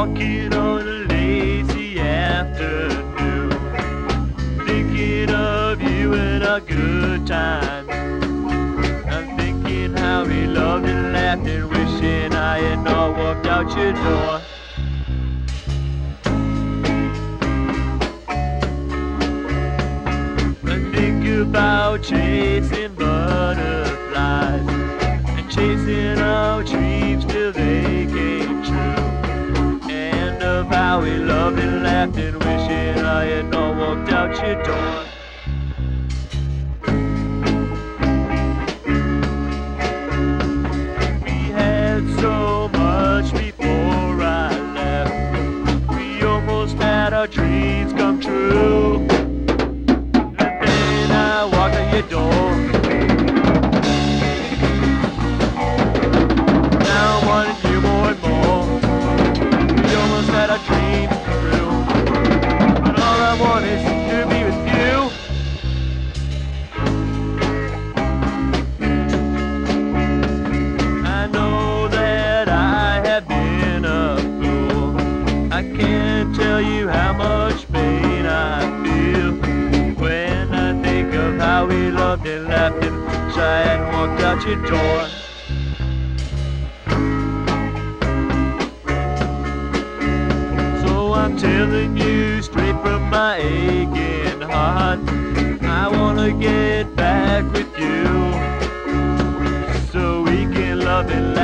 walking on a lazy afternoon, thinking of you and our good times. I'm thinking how we loved and laughed and wishing I had not walked out your door. I think about chasing butterflies and chasing our dreams till they came true, and of how we loved and laughed and wishing I had not walked out your door. We had so much before I left, we almost had our dreams come true, and then I walked out your door. Now I'm wanting you more and more. We almost had our dreams come true, but all I want is to be with you. I know that I have been a fool. I can't tell you how much pain I feel when I think of how we loved and laughed and wished I hadn't walked out your door. So I'm telling you straight from my aching heart, I wanna get back with you so we can love and